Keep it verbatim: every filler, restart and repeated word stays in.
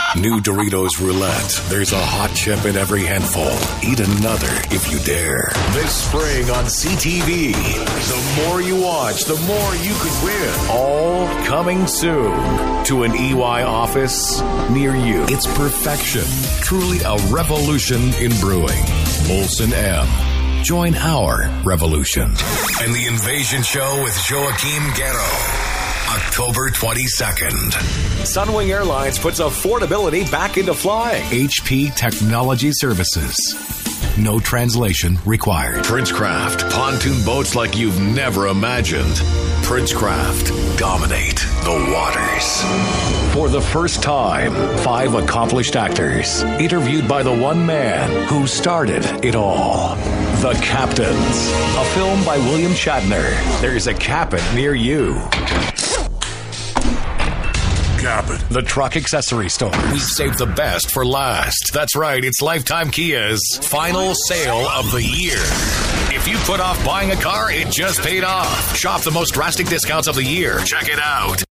New Doritos Roulette. There's a hot chip in every handful. Eat another if you dare. This spring on C T V. The more you watch, the more you could win. All coming soon to an E Y office near you. It's perfection. Truly a revolution in brewing. Molson M. Join our revolution. And the Invasion Show with Joaquim Guerrero. October twenty-second. Sunwing Airlines puts affordability back into flying. H P Technology Services. No translation required. Princecraft. Pontoon boats like you've never imagined. Princecraft. Dominate the waters. For the first time, five accomplished actors interviewed by the one man who started it all. The Captains. A film by William Shatner. There's a Captain near you. Cabot. The truck accessory store. We saved the best for last. That's right. It's Lifetime Kia's final sale of the year. If you put off buying a car, it just paid off. Shop the most drastic discounts of the year. Check it out.